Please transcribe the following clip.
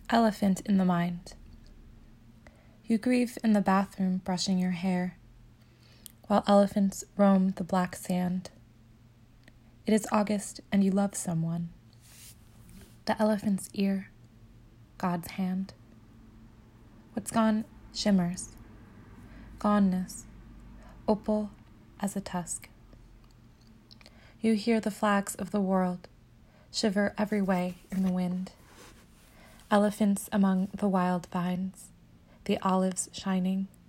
Elephant in the mind. You grieve in the bathroom brushing your hair, while elephants roam the black sand. It is August and you love someone. The elephant's ear, God's hand. What's gone shimmers, goneness, opal as a tusk. You hear the flags of the world shiver every way in the wind. Elephants among the wild vines, the olives shining,